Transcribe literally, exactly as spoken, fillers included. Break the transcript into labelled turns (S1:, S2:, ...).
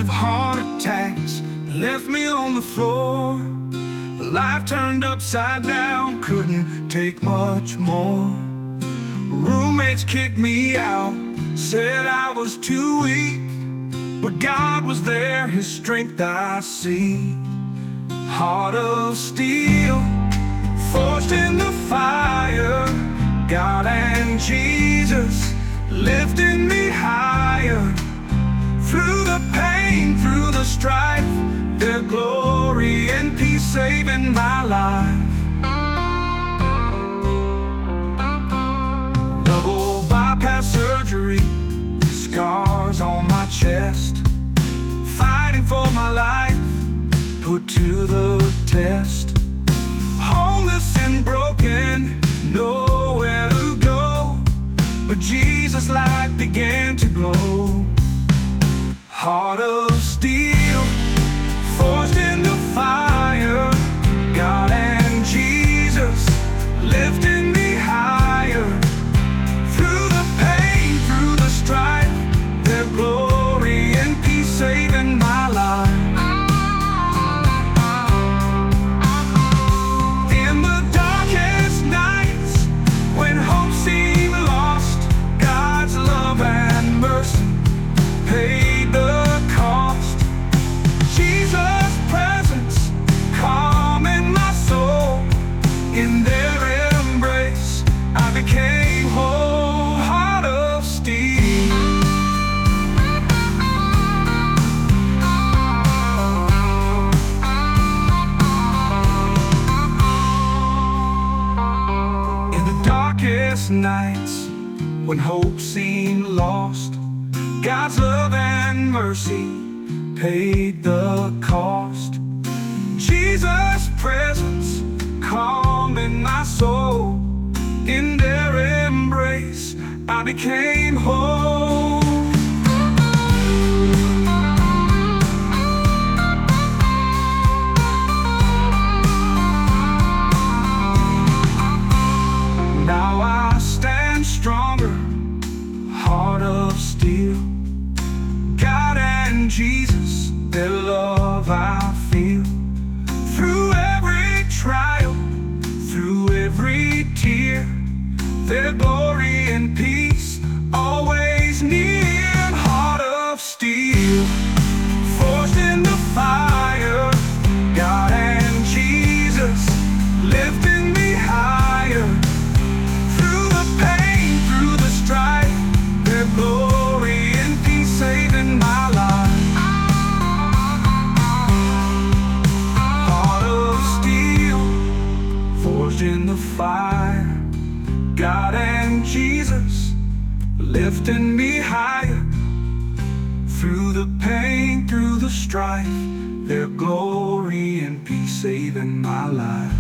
S1: heart attacks left me on the floor. Life turned upside down, couldn't take much more. Roommates kicked me out, said I was too weak, but God was there, His strength I see. Heart of steel, forged in the fire, God and Jesus lifting me higher. Through the pain, through the strife, their glory and peace saving my life. Double bypass surgery, scars on my chest, fighting for my life, put to the test. Homeless and broken, nowhere to go, but Jesus' light began to glow. Heart of steel, forged in the fire, God and Jesus lifting me higher. Through the pain, through the strife, their glory and peace saving my life. In the darkest nights, when hope seemed lost, God's love and mercy paid the cost. Jesus' presence calm in my soul. In their embrace I became whole. Heart of steel. In the darkest nights, when hope seemed lost, God's love and mercy paid the cost. Jesus' presence calm in my soul. In their embrace I became whole. Now I stand stronger, heart of steel. God and Jesus, their love I feel. Through every trial, through every tear, their glory and peace always near. Heart of steel, forged in the fire, God and Jesus lifting me higher. Through the pain, through the strife, their glory and peace saving my life. Heart of steel, forged in the fire, God and Jesus lifting me higher. Through the pain, through the strife, their glory and peace saving my life.